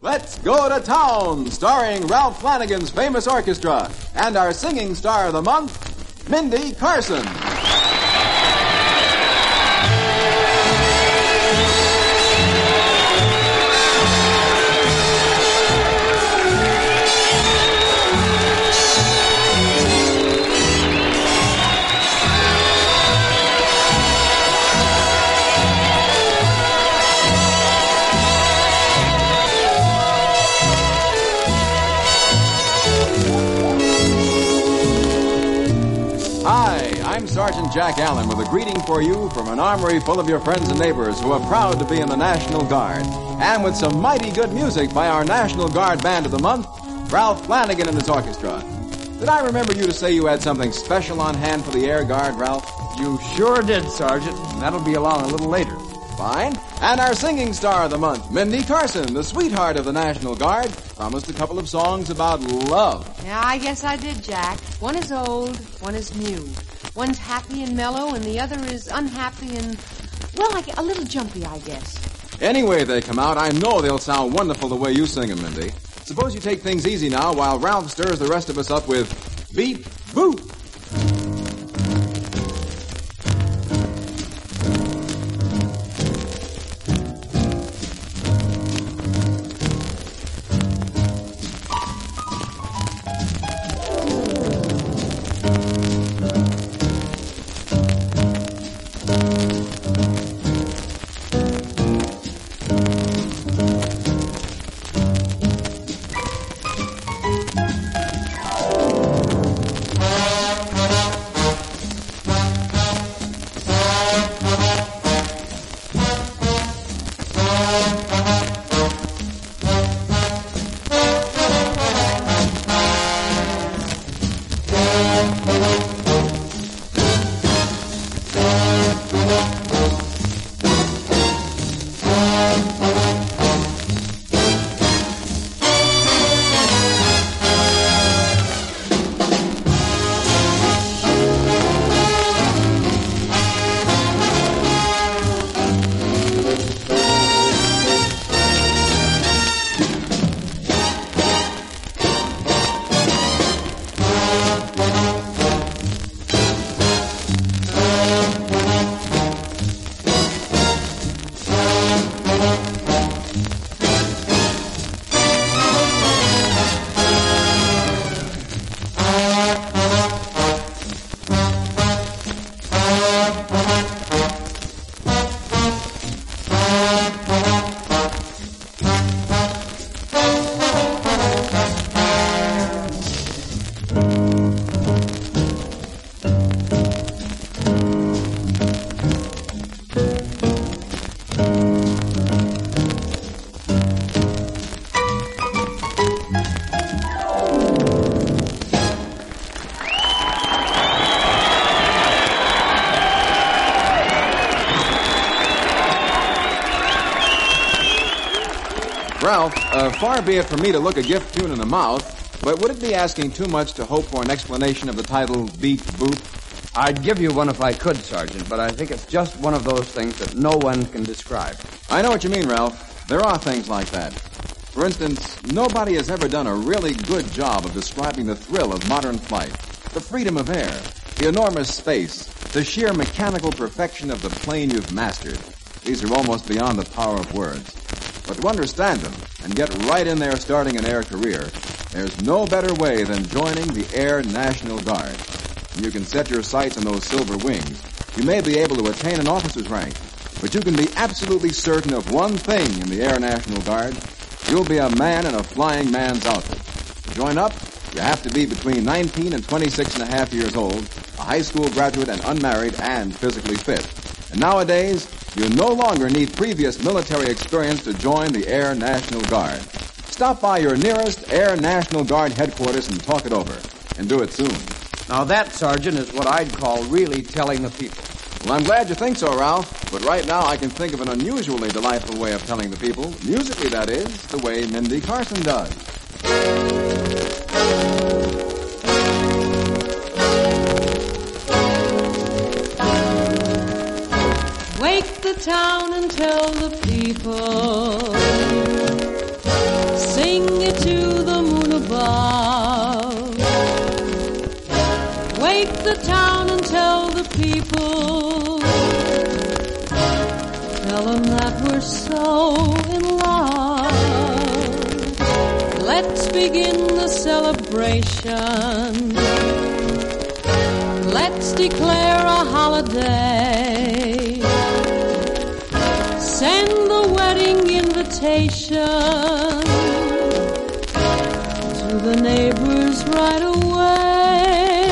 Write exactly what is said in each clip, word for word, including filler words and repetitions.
Let's Go to Town, starring Ralph Flanagan's famous orchestra, and our singing star of the month, Mindy Carson. I'm Sergeant Jack Allen with a greeting for you from an armory full of your friends and neighbors who are proud to be in the National Guard. And with some mighty good music by our National Guard Band of the Month, Ralph Flanagan and his orchestra. Did I remember you to say you had something special on hand for the Air Guard, Ralph? You sure did, Sergeant. And that'll be along a little later. Fine. And our singing star of the month, Mindy Carson, the sweetheart of the National Guard, promised a couple of songs about love. Yeah, I guess I did, Jack. One is old, one is new. One's happy and mellow, and the other is unhappy and, well, like a little jumpy, I guess. Anyway they come out, I know they'll sound wonderful the way you sing them, Mindy. Suppose you take things easy now while Ralph stirs the rest of us up with Beep Boop. Ralph, uh, far be it from me to look a gift tune in the mouth, but would it be asking too much to hope for an explanation of the title Beep Boop? I'd give you one if I could, Sergeant, but I think it's just one of those things that no one can describe. I know what you mean, Ralph. There are things like that. For instance, nobody has ever done a really good job of describing the thrill of modern flight, the freedom of air, the enormous space, the sheer mechanical perfection of the plane you've mastered. These are almost beyond the power of words. But to understand them and get right in there starting an air career, there's no better way than joining the Air National Guard. When you can set your sights on those silver wings, you may be able to attain an officer's rank, but you can be absolutely certain of one thing in the Air National Guard. You'll be a man in a flying man's outfit. To join up, you have to be between nineteen and twenty-six and a half years old, a high school graduate and unmarried and physically fit. And nowadays, you no longer need previous military experience to join the Air National Guard. Stop by your nearest Air National Guard headquarters and talk it over. And do it soon. Now that, Sergeant, is what I'd call really telling the people. Well, I'm glad you think so, Ralph. But right now I can think of an unusually delightful way of telling the people, musically that is, the way Mindy Carson does. Wake the town and tell the people the town and tell the people. Tell them that we're so in love. Let's begin the celebration. Let's declare a holiday. Send the wedding invitation to the neighbors right away.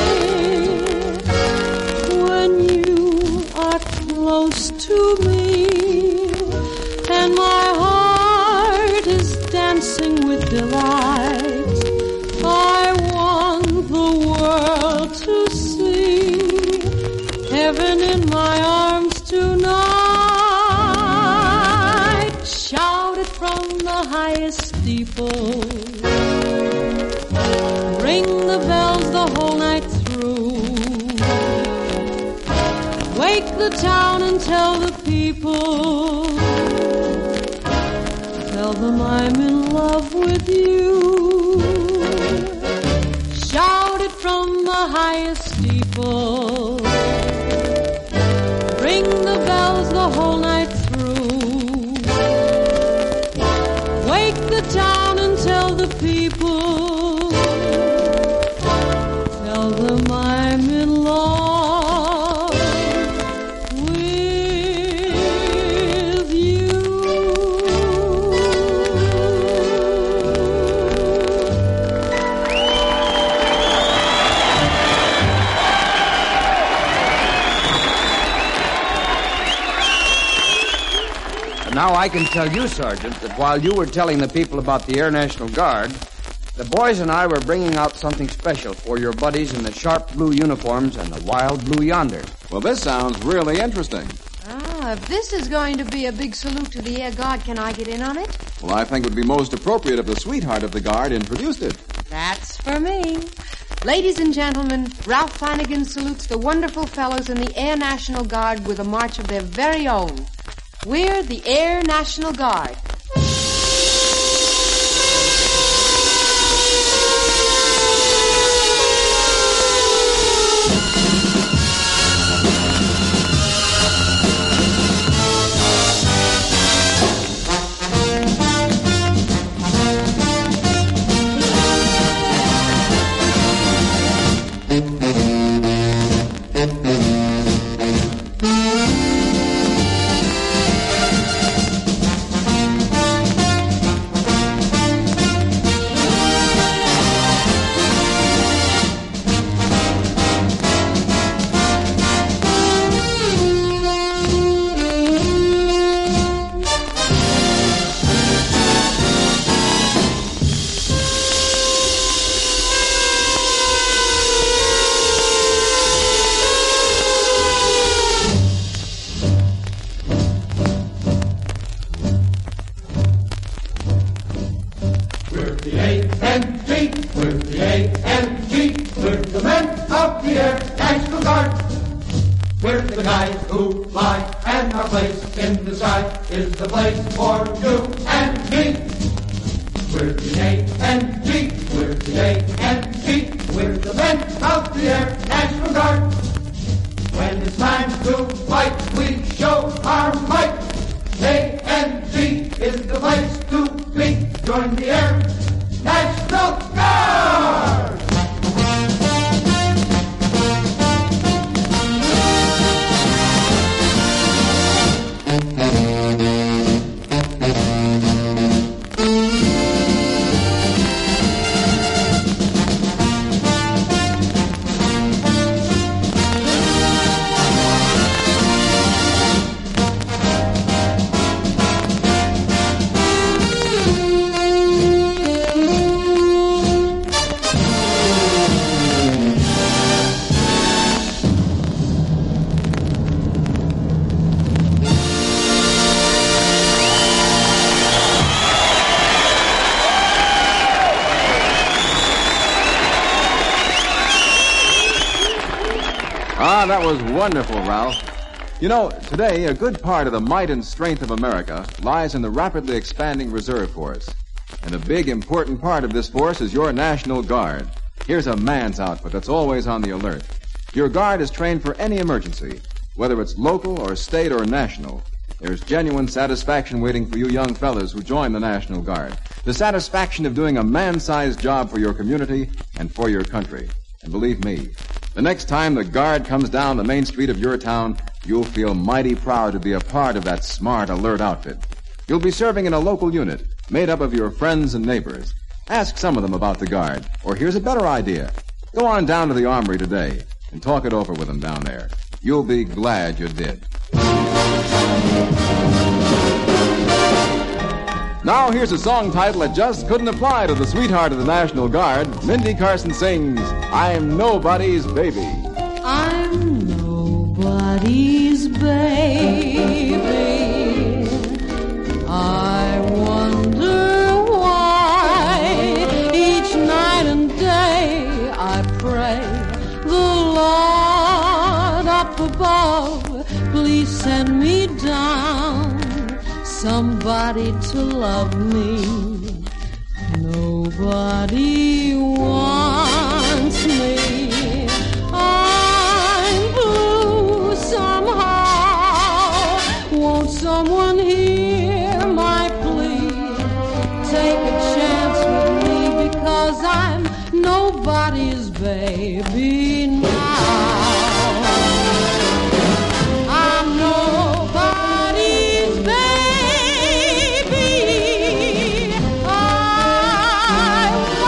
When you are close to me and my heart is dancing with delight, I want the world to see heaven in my arms tonight. Shout it from the highest steeple. Ring the bells the whole night through. Wake the town and tell the people. Tell them I'm in love with you. Shout it from the highest steeple. Ring the bells the whole night through. Wake the town and tell the people. Tell them I'm in love with you. Now I can tell you, Sergeant, that while you were telling the people about the Air National Guard, the boys and I were bringing out something special for your buddies in the sharp blue uniforms and the wild blue yonder. Well, this sounds really interesting. Ah, if this is going to be a big salute to the Air Guard, can I get in on it? Well, I think it would be most appropriate if the sweetheart of the Guard introduced it. That's for me. Ladies and gentlemen, Ralph Flanagan salutes the wonderful fellows in the Air National Guard with a march of their very own. We're the Air National Guard. Ah, that was wonderful, Ralph. You know, today, a good part of the might and strength of America lies in the rapidly expanding reserve force. And a big, important part of this force is your National Guard. Here's a man's outfit that's always on the alert. Your Guard is trained for any emergency, whether it's local or state or national. There's genuine satisfaction waiting for you young fellas who join the National Guard. The satisfaction of doing a man-sized job for your community and for your country. And believe me, the next time the Guard comes down the main street of your town, you'll feel mighty proud to be a part of that smart, alert outfit. You'll be serving in a local unit made up of your friends and neighbors. Ask some of them about the Guard. Or here's a better idea. Go on down to the Armory today and talk it over with them down there. You'll be glad you did. Now here's a song title that just couldn't apply to the sweetheart of the National Guard. Mindy Carson sings, I'm Nobody's Baby. I'm nobody's baby. I wonder why each night and day I pray the Lord up above, please send me down somebody to love me. Nobody wants me. I'm blue somehow. Won't someone hear my plea? Take a chance with me because I'm nobody's baby now. I'm nobody's baby. I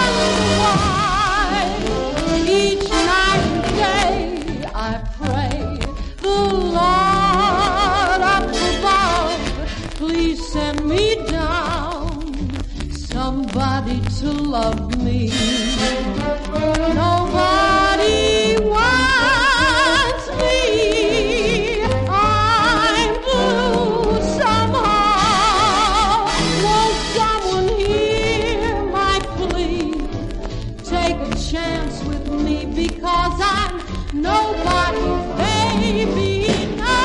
wonder why each night and day I pray the Lord up above, please send me down somebody to love me. Nobody wants me. I'm blue somehow. Won't someone hear my plea? Take a chance with me because I'm nobody's baby now.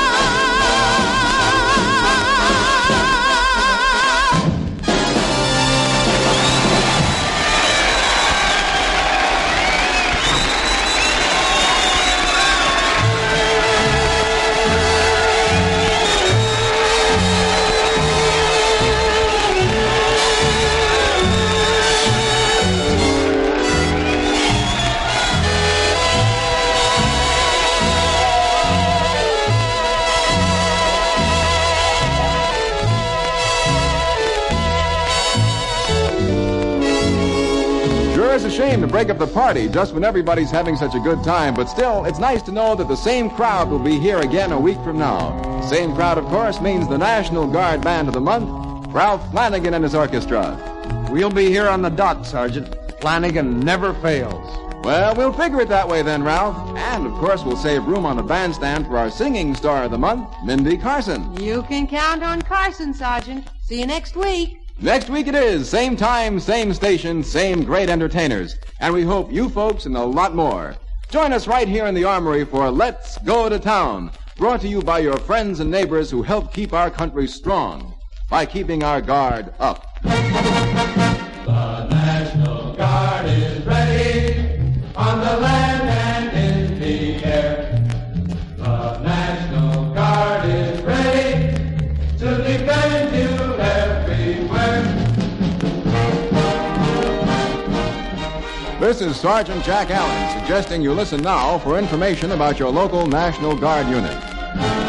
It's a shame to break up the party just when everybody's having such a good time, but still, it's nice to know that the same crowd will be here again a week from now. The same crowd, of course, means the National Guard Band of the Month, Ralph Flanagan and his orchestra. We'll be here on the dot, Sergeant. Flanagan never fails. Well, we'll figure it that way then, Ralph. And, of course, we'll save room on the bandstand for our singing star of the month, Mindy Carson. You can count on Carson, Sergeant. See you next week. Next week it is. Same time, same station, same great entertainers. And we hope you folks and a lot more. Join us right here in the Armory for Let's Go to Town, brought to you by your friends and neighbors who help keep our country strong by keeping our guard up. The National Guard is ready on the land and in the air. The National Guard is ready to defend you everywhere. This is Sergeant Jack Allen suggesting you listen now for information about your local National Guard unit.